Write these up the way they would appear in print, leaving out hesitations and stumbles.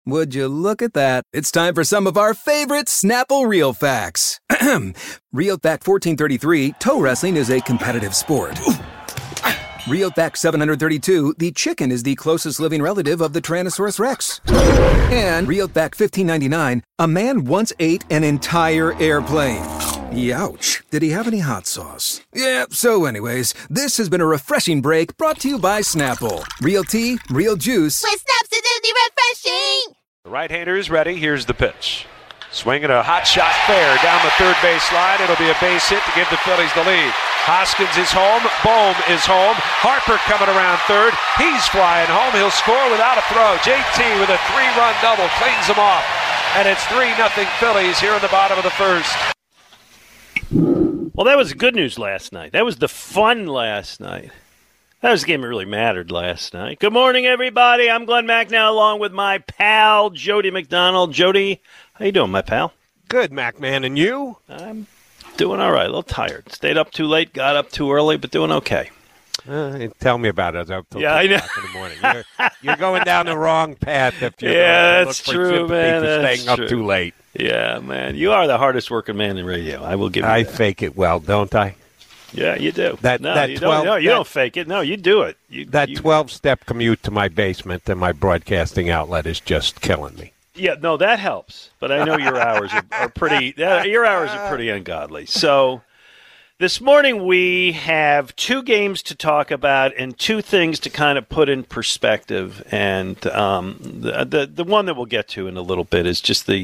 Would you look at that? It's time for some of our favorite Snapple Real Facts. Real Fact 1433, toe wrestling is a competitive sport. Real Fact 732, the chicken is the closest living relative of the Tyrannosaurus Rex. And Real Fact 1599, a man once ate an entire airplane. Youch. Did he have any hot sauce? Yeah, so anyways, this has been a refreshing break brought to you by Snapple. Real tea, real juice. With Snap's refreshing! The right-hander is ready. Here's the pitch. Swinging a hot shot fair down the third base line. It'll be a base hit to give the Phillies the lead. Hoskins is home. Bohm is home. Harper coming around third. He's flying home. He'll score without a throw. JT with a 3-run double cleans them off. And it's 3-0 Phillies here in the bottom of the first. Well, that was good news last night. That was the fun last night. That was the game that really mattered last night. Good morning, everybody. I'm Glenn Macnow along with my pal, Jody McDonald. Jody, how you doing, my pal? Good, MacMan. And you? I'm doing all right. A little tired. Stayed up too late, got up too early, but doing okay. Tell me about it. I was up till I know. 2 o'clock in the morning. You're going down the wrong path if you're that's look for true, man. for That's staying true. up too late. Yeah, man. You are the hardest working man in radio. I will give you I that. fake it well, don't I? Yeah, you do. That you 12 don't. No, you don't fake it. No, you do it. That 12-step commute to my basement and my broadcasting outlet is just killing me. Yeah, no, that helps. But I know your hours are pretty. Your hours are pretty ungodly. So this morning we have 2 games to talk about and 2 things to kind of put in perspective. And the one that we'll get to in a little bit is just the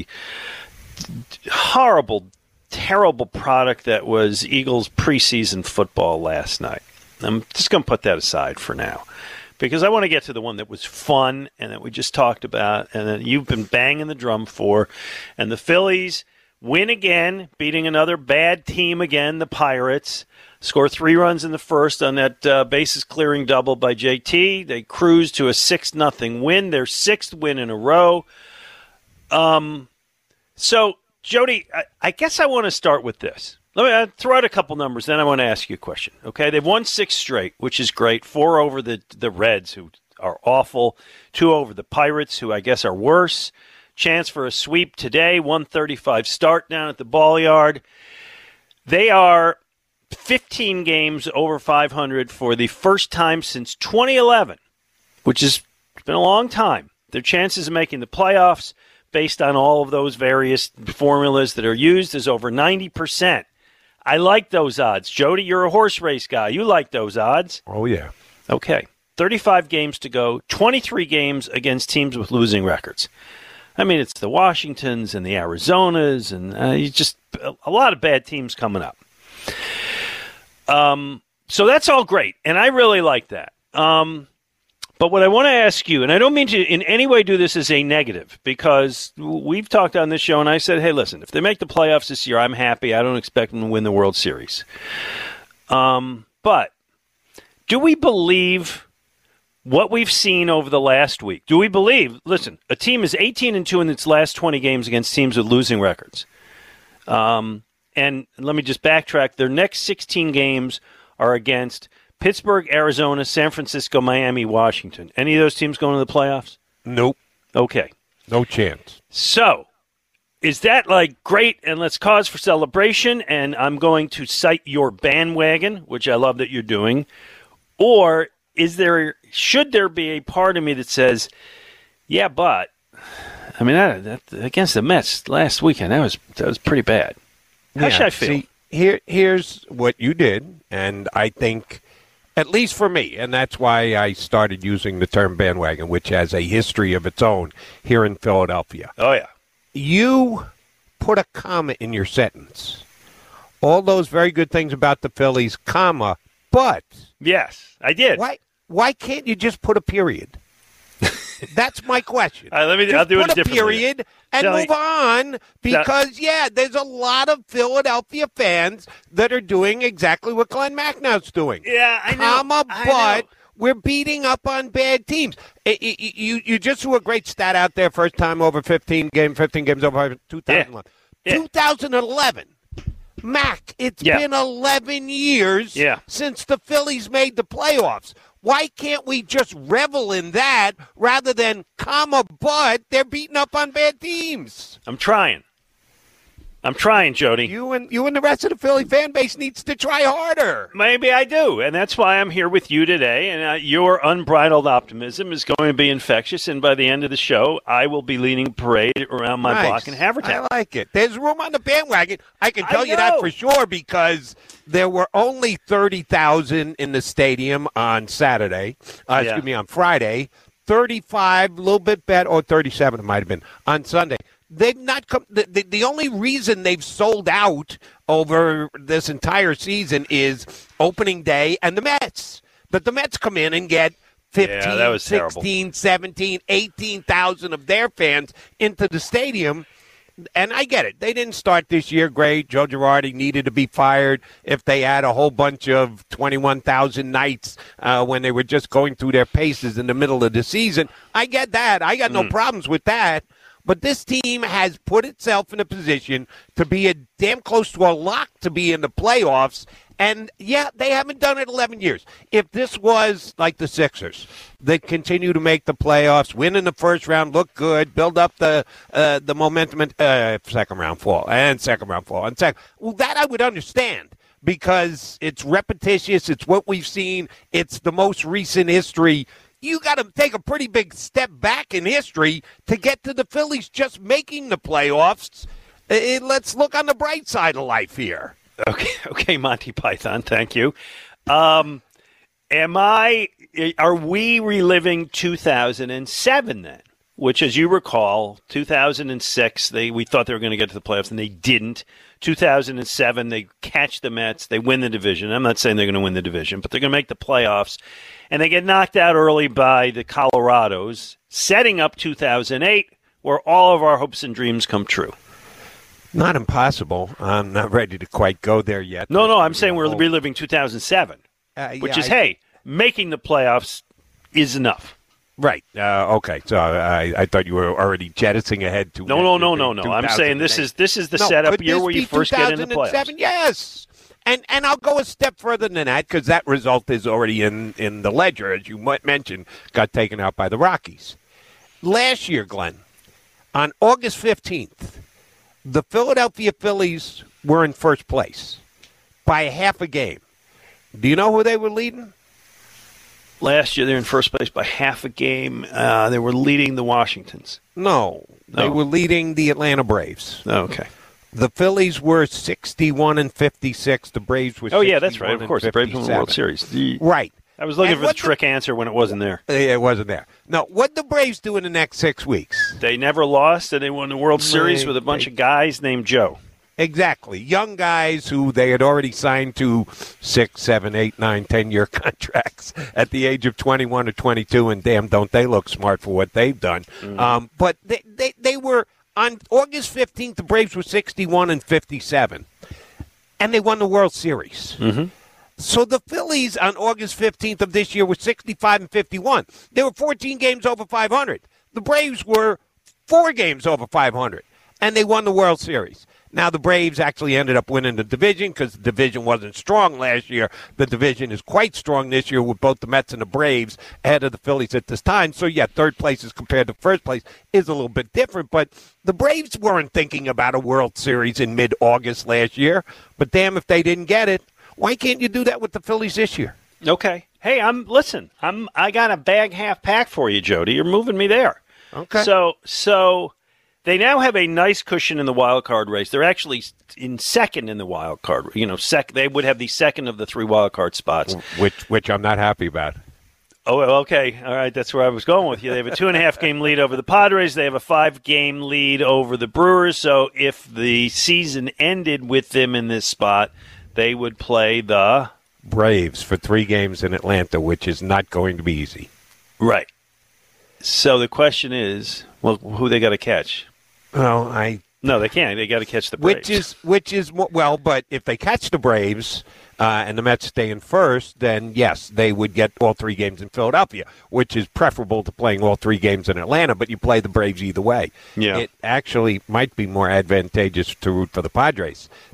horrible, terrible product that was Eagles preseason football last night. I'm just going to put that aside for now because I want to get to the one that was fun and that we just talked about and that you've been banging the drum for. And the Phillies win again, beating another bad team again, the Pirates. Score 3 runs in the first on that bases clearing double by JT. They cruise to a 6-0 win, their 6th win in a row. So, Jody, I guess I want to start with this. Let me throw out a couple numbers, then I want to ask you a question. Okay, they've won 6 straight, which is great. 4 over the Reds, who are awful. 2 over the Pirates, who I guess are worse. Chance for a sweep today, 135 start down at the Ball Yard. They are 15 games over 500 for the first time since 2011, which has been a long time. Their chances of making the playoffs, based on all of those various formulas that are used, is over 90%. I like those odds. Jody, you're a horse race guy. You like those odds. Oh, yeah. Okay. 35 games to go, 23 games against teams with losing records. I mean, it's the Washingtons and the Arizonas and just a lot of bad teams coming up. So that's all great, and I really like that. But what I want to ask you, and I don't mean to in any way do this as a negative, because we've talked on this show, and I said, hey, listen, if they make the playoffs this year, I'm happy. I don't expect them to win the World Series. But do we believe what we've seen over the last week? Do we believe, listen, a team is 18-2 in its last 20 games against teams with losing records. And let me just backtrack. Their next 16 games are against Pittsburgh, Arizona, San Francisco, Miami, Washington. Any of those teams going to the playoffs? Nope. Okay. No chance. So, is that like great and let's cause for celebration and I'm going to cite your bandwagon, which I love that you're doing, or should there be a part of me that says, yeah, but I mean that against the Mets last weekend that was pretty bad. How should I feel? See, here's what you did, and I think, at least for me, and that's why I started using the term bandwagon, which has a history of its own here in Philadelphia. Oh, yeah. You put a comma in your sentence. All those very good things about the Phillies, comma, but. Yes, I did. Why can't you just put a period? That's my question. All right, I'll do it put a period and move on because, there's a lot of Philadelphia fans that are doing exactly what Glenn Macnow's doing. Yeah, I know. But we're beating up on bad teams. You just threw a great stat out there, first time over 15 games over 2011. Yeah. 2011. Mac, it's been 11 years since the Phillies made the playoffs. Why can't we just revel in that rather than comma, but they're beating up on bad teams? I'm trying, Jody. You and the rest of the Philly fan base needs to try harder. Maybe I do, and that's why I'm here with you today. And your unbridled optimism is going to be infectious. And by the end of the show, I will be leading parade around my block in Havertown. I like it. There's room on the bandwagon. I can tell you that for sure because there were only 30,000 in the stadium on Saturday. On Friday. 35, a little bit better, or 37 it might have been on Sunday. They've not come. The only reason they've sold out over this entire season is opening day and the Mets. But the Mets come in and get 15, 16, 17, 18,000 of their fans into the stadium. And I get it. They didn't start this year great. Joe Girardi needed to be fired if they had a whole bunch of 21,000 nights when they were just going through their paces in the middle of the season. I get that. I got no problems with that. But this team has put itself in a position to be a damn close to a lock to be in the playoffs. And, yeah, they haven't done it 11 years. If this was like the Sixers, they continue to make the playoffs, win in the first round, look good, build up the momentum, second round fall. Well, that I would understand because it's repetitious. It's what we've seen. It's the most recent history. You got to take a pretty big step back in history to get to the Phillies just making the playoffs. Let's look on the bright side of life here. Okay, Monty Python, thank you. Are we reliving 2007 then? Which, as you recall, 2006, we thought they were going to get to the playoffs, and they didn't. 2007, they catch the Mets. They win the division. I'm not saying they're going to win the division, but they're going to make the playoffs. And they get knocked out early by the Colorados, setting up 2008, where all of our hopes and dreams come true. Not impossible. I'm not ready to quite go there yet. No, I'm saying we're reliving 2007, making the playoffs is enough. Right. Okay. So I thought you were already jettisoning ahead to. No. I'm saying this is the setup year where you first get in the playoffs. Yes. And I'll go a step further than that because that result is already in the ledger, as you mentioned, got taken out by the Rockies. Last year, Glenn, on August 15th, the Philadelphia Phillies were in first place by half a game. Do you know who they were leading? Last year, they were in first place by half a game. They were leading the Washingtons. No, they were leading the Atlanta Braves. Oh, okay. The Phillies were 61-56. The Braves were 61-57. Oh, yeah, that's right. Of course, the Braves won the World Series. Right. I was looking for the trick answer when it wasn't there. It wasn't there. No, what did the Braves do in the next 6 weeks? They never lost, and they won the World Series with a bunch of guys named Joe. Exactly. Young guys who they had already signed to 6, 7, 8, 9, 10-year contracts at the age of 21 or 22, and damn, don't they look smart for what they've done. But they were, on August 15th, the Braves were 61-57, and they won the World Series. Mm-hmm. So the Phillies on August 15th of this year were 65-51. They were 14 games over 500. The Braves were 4 games over 500, and they won the World Series. Now, the Braves actually ended up winning the division because the division wasn't strong last year. The division is quite strong this year with both the Mets and the Braves ahead of the Phillies at this time. So, yeah, third place as compared to first place is a little bit different. But the Braves weren't thinking about a World Series in mid-August last year. But, damn, if they didn't get it, why can't you do that with the Phillies this year? Okay. Hey, I got a bag half pack for you, Jody. You're moving me there. Okay. So they now have a nice cushion in the wild card race. They're actually in second in the wild card. They would have the second of the 3 wild card spots, which I'm not happy about. Oh, okay. All right, that's where I was going with you. They have a 2.5-game lead over the Padres. They have a 5-game lead over the Brewers. So if the season ended with them in this spot, they would play the Braves for 3 games in Atlanta, which is not going to be easy. Right. So the question is, well, who they got to catch? Well, No, they can't. They got to catch the Braves. Which is but if they catch the Braves and the Mets stay in first, then yes, they would get all 3 games in Philadelphia, which is preferable to playing all 3 games in Atlanta. But you play the Braves either way. Yeah. It actually might be more advantageous to root for the Padres to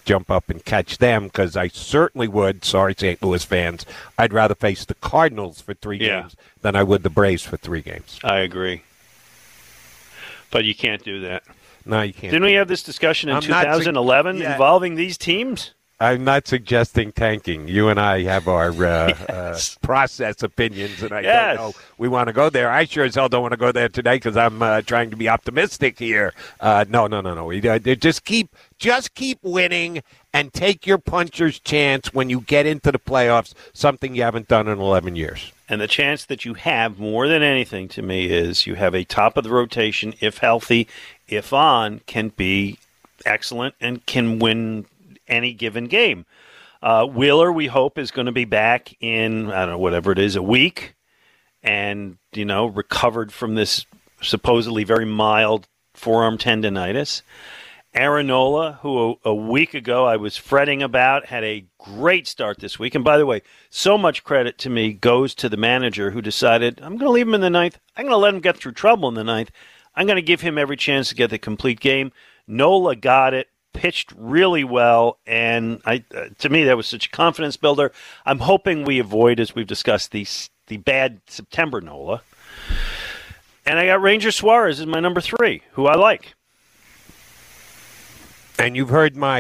jump up and catch them, because I certainly would. Sorry, St. Louis fans. I'd rather face the Cardinals for 3 games than I would the Braves for 3 games. I agree. But you can't do that. No, you can't. Didn't we have this discussion in 2011 involving these teams? I'm not suggesting tanking. You and I have our process opinions, and I don't know we want to go there. I sure as hell don't want to go there today because I'm trying to be optimistic here. No. We, just keep winning and take your puncher's chance when you get into the playoffs, something you haven't done in 11 years. And the chance that you have more than anything to me is you have a top of the rotation, if healthy, if on, can be excellent and can win any given game. Wheeler, we hope, is going to be back in, I don't know, whatever it is, a week, and, recovered from this supposedly very mild forearm tendonitis. Aaron Nola, who a week ago I was fretting about, had a great start this week. And by the way, so much credit to me goes to the manager who decided, I'm going to leave him in the ninth. I'm going to let him get through trouble in the ninth. I'm going to give him every chance to get the complete game. Nola got it. Pitched really well, and to me that was such a confidence builder. I'm hoping we avoid, as we've discussed, the bad September Nola. And I got Ranger Suarez as my number 3, who I like. And you've heard my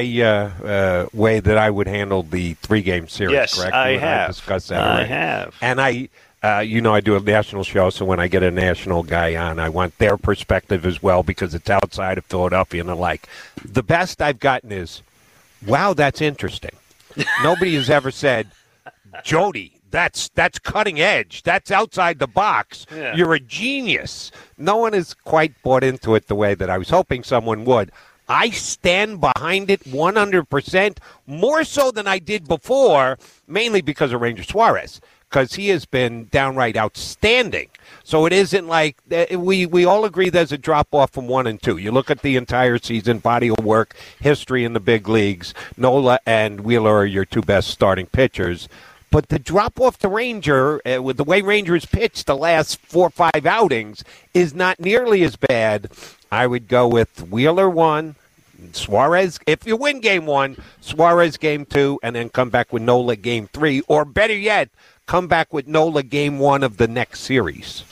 way that I would handle the 3-game series, yes, correct? I have. I discussed that. I already. have. And I do a national show, so when I get a national guy on, I want their perspective as well because it's outside of Philadelphia and the like. The best I've gotten is, wow, that's interesting. Nobody has ever said, Jody, that's cutting edge. That's outside the box. Yeah. You're a genius. No one has quite bought into it the way that I was hoping someone would. I stand behind it 100%, more so than I did before, mainly because of Ranger Suarez, because he has been downright outstanding. So it isn't like we all agree there's a drop-off from 1 and 2. You look at the entire season, body of work, history in the big leagues. Nola and Wheeler are your 2 best starting pitchers. But the drop-off to Ranger, with the way Rangers pitched the last 4 or 5 outings, is not nearly as bad. I would go with Wheeler 1, Suarez, if you win game 1, Suarez game 2, and then come back with Nola game 3, or better yet, come back with Nola game 1 of the next series.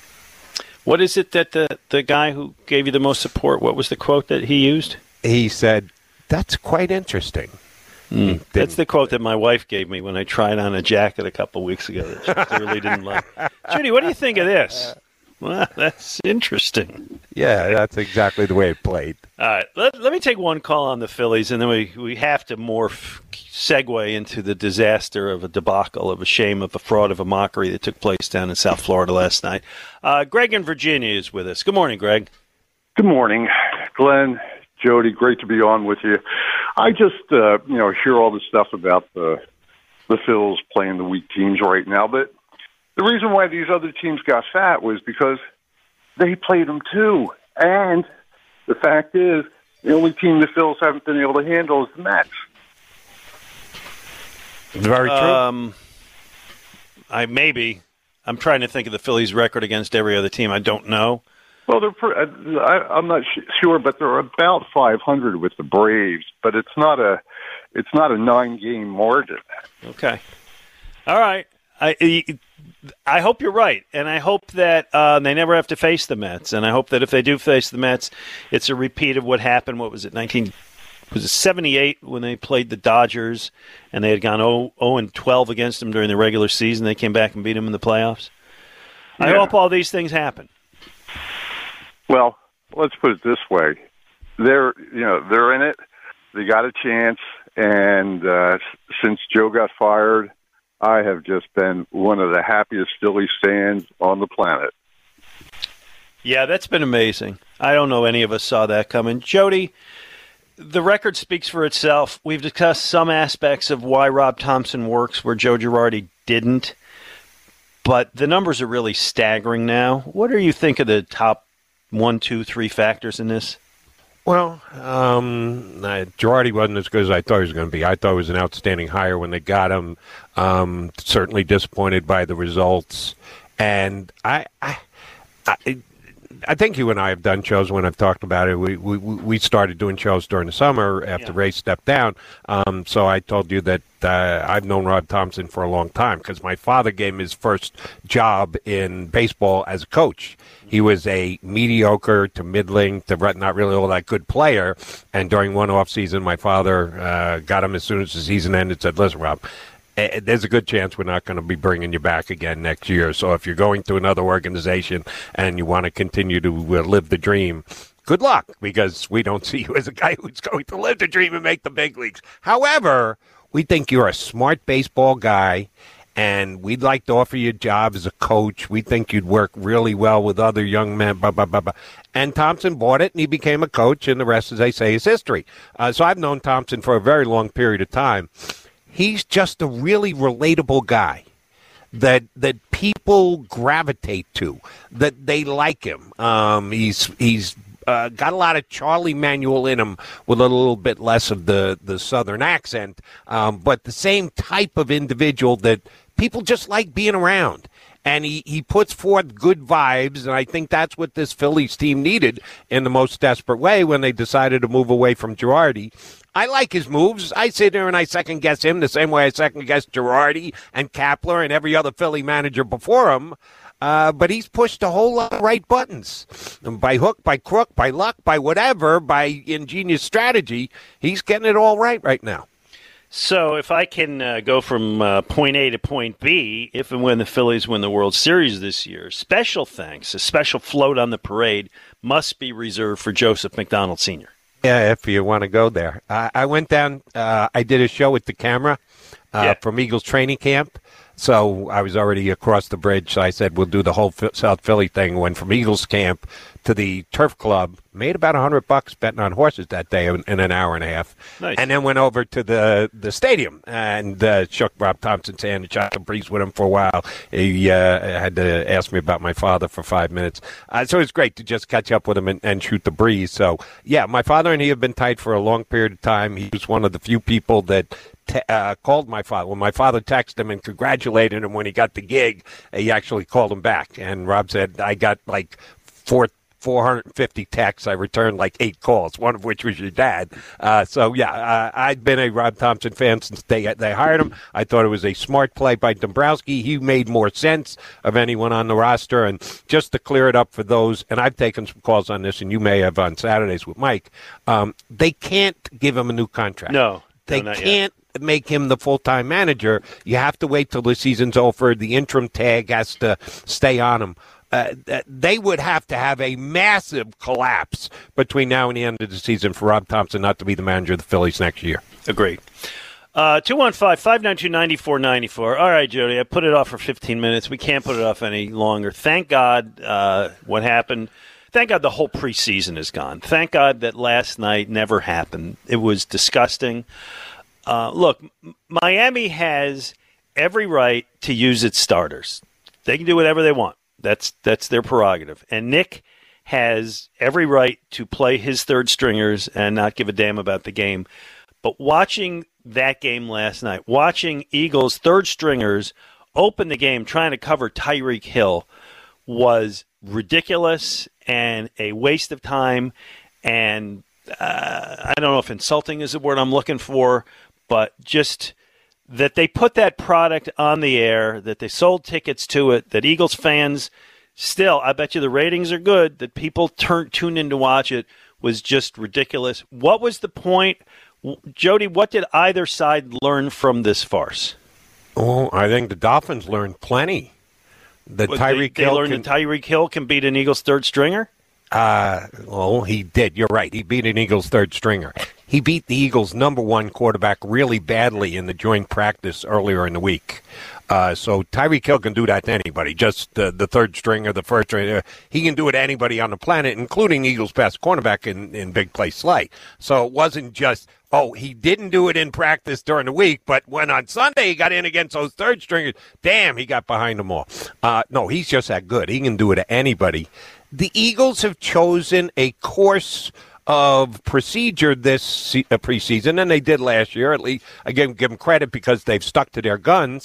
What is it that the guy who gave you the most support, what was the quote that he used? He said, that's quite interesting. That's the quote that my wife gave me when I tried on a jacket a couple weeks ago that she clearly didn't like. Judy, what do you think of this? Well, that's interesting. Yeah, that's exactly the way it played. All right, let me take one call on the Phillies, and then we have to segue into the disaster of a debacle, of a shame, of a fraud, of a mockery that took place down in South Florida last night. Greg in Virginia is with us. Good morning, Greg. Good morning, Glenn, Jody. Great to be on with you. I just hear all this stuff about the Phils playing the weak teams right now, but the reason why these other teams got fat was because they played them too. And the fact is, the only team the Phils haven't been able to handle is the Mets. Very true. I'm trying to think of the Phillies' record against every other team. I don't know. Well, I'm not sure, but they're about 500 with the Braves. But it's not a 9-game margin. Okay. All right. I hope you're right, and I hope that they never have to face the Mets, and I hope that if they do face the Mets, it's a repeat of what happened. What was it, 78 when they played the Dodgers, and they had gone 0-12 against them during the regular season. They came back and beat them in the playoffs. Yeah. I hope all these things happen. Well, let's put it this way: they're in it. They got a chance, and since Joe got fired, I have just been one of the happiest Phillies fans on the planet. Yeah, that's been amazing. I don't know any of us saw that coming. Jody, the record speaks for itself. We've discussed some aspects of why Rob Thompson works where Joe Girardi didn't, but the numbers are really staggering now. What do you think of the top 1, 2, 3 factors in this? Well, Girardi wasn't as good as I thought he was going to be. I thought it was an outstanding hire when they got him. Certainly disappointed by the results. And I think you and I have done shows when I've talked about it. We started doing shows during the summer after Ray stepped down. So I told you that I've known Rob Thompson for a long time because my father gave him his first job in baseball as a coach. He was a mediocre to middling to not really all that good player. And during one off season, my father got him as soon as the season ended, said, listen, Rob, there's a good chance we're not going to be bringing you back again next year. So if you're going to another organization and you want to continue to live the dream, good luck, because we don't see you as a guy who's going to live the dream and make the big leagues. However, we think you're a smart baseball guy, and we'd like to offer you a job as a coach. We think you'd work really well with other young men, blah, blah, blah, blah. And Thompson bought it, and he became a coach, and the rest, as they say, is history. So I've known Thompson for a very long period of time. He's just a really relatable guy that people gravitate to, that they like him. He's got a lot of Charlie Manuel in him with a little bit less of the Southern accent, but the same type of individual that people just like being around. And he puts forth good vibes, and I think that's what this Phillies team needed in the most desperate way when they decided to move away from Girardi. I like his moves. I sit there and I second-guess him the same way I second-guess Girardi and Kapler and every other Philly manager before him. But he's pushed a whole lot of right buttons. And by hook, by crook, by luck, by whatever, by ingenious strategy, he's getting it all right now. So if I can go from point A to point B, if and when the Phillies win the World Series this year, special thanks, a special float on the parade must be reserved for Joseph McDonald Sr. Yeah, if you want to go there. I went down, I did a show with the camera from Eagles training camp. So I was already across the bridge, so I said we'll do the whole South Philly thing. Went from Eagles camp to the Turf Club, made about $100 betting on horses that day in an hour and a half. Nice. And then went over to the stadium and shook Rob Thompson's hand and shot the breeze with him for a while. He had to ask me about my father for 5 minutes. So it was great to just catch up with him and shoot the breeze. So, yeah, my father and he have been tight for a long period of time. He was one of the few people that called my father. When my father texted him and congratulated him when he got the gig, he actually called him back. And Rob said, I got like 450 texts. I returned like 8 calls, one of which was your dad. I've been a Rob Thompson fan since they hired him. I thought it was a smart play by Dombrowski. He made more sense of anyone on the roster. And just to clear it up for those, and I've taken some calls on this, and you may have on Saturdays with Mike, they can't give him a new contract. No. They can't make him the full-time manager. You have to wait till the season's over. The interim tag has to stay on him. They would have to have a massive collapse between now and the end of the season for Rob Thompson not to be the manager of the Phillies next year. Agreed. 215-592-9494. All right, Jody, I put it off for 15 minutes. We can't put it off any longer. Thank God what happened. Thank God the whole preseason is gone. Thank God that last night never happened. It was disgusting. Look, Miami has every right to use its starters. They can do whatever they want. That's their prerogative. And Nick has every right to play his third stringers and not give a damn about the game. But watching that game last night, watching Eagles third stringers open the game trying to cover Tyreek Hill was ridiculous and a waste of time. And I don't know if insulting is the word I'm looking for, but just that they put that product on the air, that they sold tickets to it, that Eagles fans still, I bet you the ratings are good, that people tuned in to watch it was just ridiculous. What was the point? Jody, what did either side learn from this farce? Oh, I think the Dolphins learned plenty. They learned that Tyreek Hill can beat an Eagles third stringer? He did. You're right. He beat an Eagles third stringer. He beat the Eagles' number one quarterback really badly in the joint practice earlier in the week. So Tyreek Hill can do that to anybody, just the third stringer, the first stringer. He can do it to anybody on the planet, including the Eagles' best cornerback in big play Slay. So it wasn't just, he didn't do it in practice during the week, but when on Sunday he got in against those third stringers, damn, he got behind them all. No, he's just that good. He can do it to anybody. The Eagles have chosen a course of procedure this preseason, and they did last year. At least, again, give them credit because they've stuck to their guns.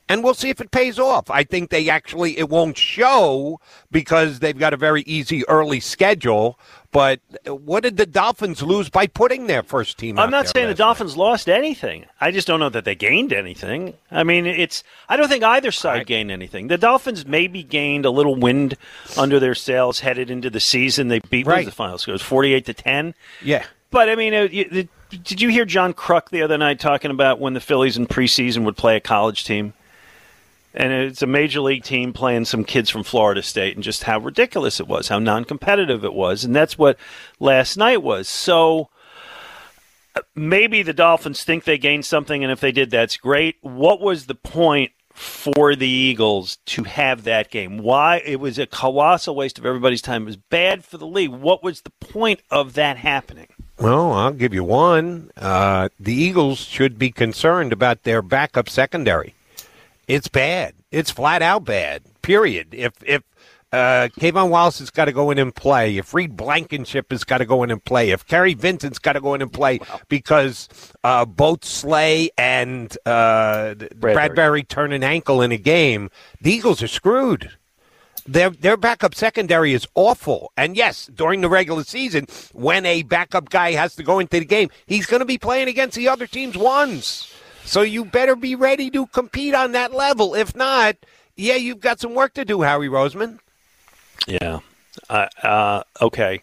and we'll see if it pays off. I think it won't show because they've got a very easy early schedule. But what did the Dolphins lose by putting their first team out I'm not there saying the Dolphins lost anything. I just don't know that they gained anything. I mean, I don't think either side gained anything. The Dolphins maybe gained a little wind under their sails headed into the season. They beat what was the final score? It was 48-10. Yeah. But, I mean, did you hear John Kruk the other night talking about when the Phillies in preseason would play a college team? And it's a major league team playing some kids from Florida State, and just how ridiculous it was, how non-competitive it was. And that's what last night was. So maybe the Dolphins think they gained something, and if they did, that's great. What was the point for the Eagles to have that game? Why? It was a colossal waste of everybody's time. It was bad for the league. What was the point of that happening? Well, I'll give you one. The Eagles should be concerned about their backup secondary. It's bad. It's flat out bad, period. If Kayvon Wallace has got to go in and play, if Reed Blankenship has got to go in and play, if Kerry Vincent's got to go in and play because both Slay and Bradbury turn an ankle in a game, the Eagles are screwed. Their backup secondary is awful. And, yes, during the regular season, when a backup guy has to go into the game, he's going to be playing against the other team's ones. So you better be ready to compete on that level. If not, you've got some work to do, Howie Roseman. Yeah. Okay.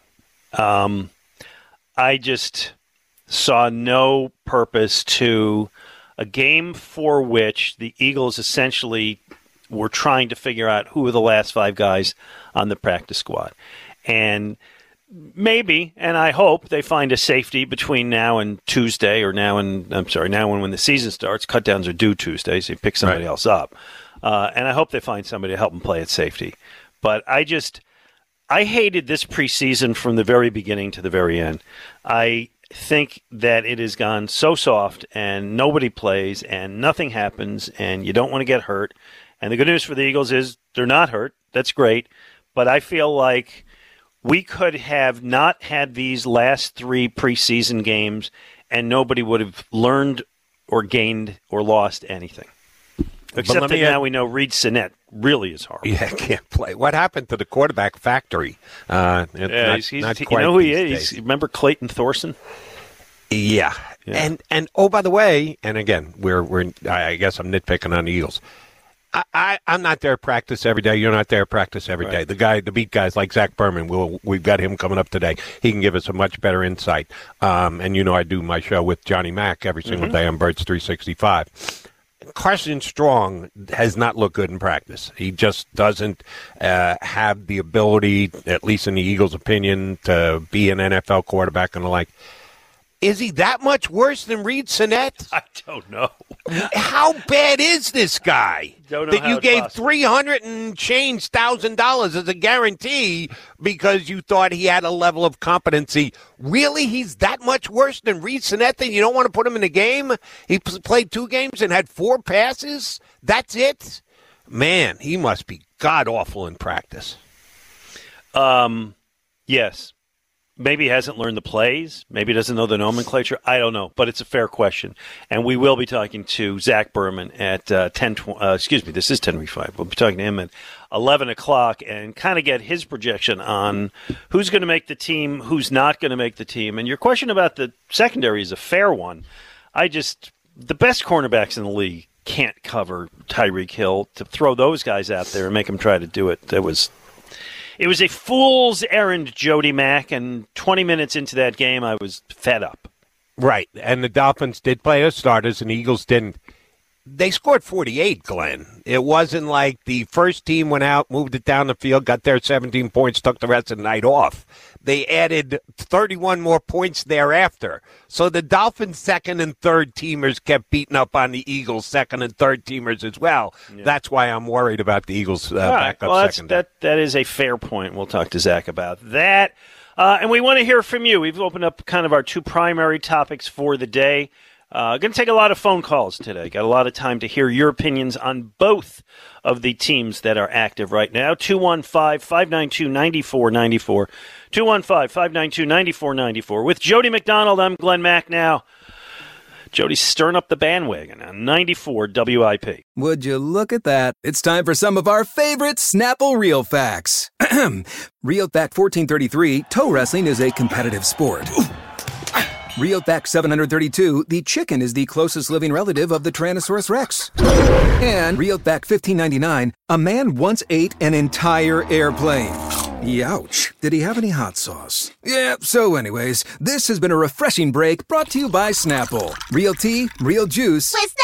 I just saw no purpose to a game for which the Eagles essentially were trying to figure out who were the last five guys on the practice squad. And maybe, and I hope, they find a safety between now and Tuesday, or now and when the season starts. Cutdowns are due Tuesday, so you pick somebody else up. And I hope they find somebody to help them play at safety. But I hated this preseason from the very beginning to the very end. I think that it has gone so soft, and nobody plays, and nothing happens, and you don't want to get hurt. And the good news for the Eagles is they're not hurt. That's great. But I feel like we could have not had these last three preseason games, and nobody would have learned or gained or lost anything. Except that now we know Reed Sinnett really is horrible. Yeah, can't play. What happened to the quarterback factory? Not you know who he is? Remember Clayton Thorson? Yeah. And oh, by the way, and again, I guess I'm nitpicking on the Eagles. I'm not there at practice every day. You're not there at practice every day. The beat guys like Zach Berman, we've got him coming up today. He can give us a much better insight. And I do my show with Johnny Mack every single day on Birds 365. Carson Strong has not looked good in practice. He just doesn't have the ability, at least in the Eagles' opinion, to be an NFL quarterback and the like. Is he that much worse than Reed Sinnett? I don't know. How bad is this guy? Don't know that you gave $300 and change $1,000 as a guarantee because you thought he had a level of competency. Really? He's that much worse than Reed Sinnett that you don't want to put him in the game? He played 2 games and had 4 passes? That's it? Man, he must be god-awful in practice. Yes. Maybe he hasn't learned the plays. Maybe he doesn't know the nomenclature. I don't know, but it's a fair question. And we will be talking to Zach Berman at 10. This is 10:05. We'll be talking to him at 11 o'clock and kind of get his projection on who's going to make the team, who's not going to make the team. And your question about the secondary is a fair one. The best cornerbacks in the league can't cover Tyreek Hill. To throw those guys out there and make them try to do it, it was a fool's errand, Jody Mack, and 20 minutes into that game, I was fed up. Right, and the Dolphins did play as starters, and the Eagles didn't. They scored 48, Glenn. It wasn't like the first team went out, moved it down the field, got their 17 points, took the rest of the night off. They added 31 more points thereafter. So the Dolphins' second and third teamers kept beating up on the Eagles' second and third teamers as well. Yeah. That's why I'm worried about the Eagles' backup secondary. That is a fair point. We'll talk to Zach about that. And we want to hear from you. We've opened up kind of our 2 primary topics for the day. Going to take a lot of phone calls today. Got a lot of time to hear your opinions on both of the teams that are active right now. 215-592-9494. 215-592-9494. With Jody McDonald, I'm Glenn Mack now. Jody's stirring up the bandwagon on 94 WIP. Would you look at that? It's time for some of our favorite Snapple Real Facts. Real Fact 1433, toe wrestling is a competitive sport. Real Fact 732, the chicken is the closest living relative of the Tyrannosaurus Rex. And Real Fact 1599, a man once ate an entire airplane. Youch. Did he have any hot sauce? Yeah, so anyways, this has been a refreshing break brought to you by Snapple. Real tea, real juice. With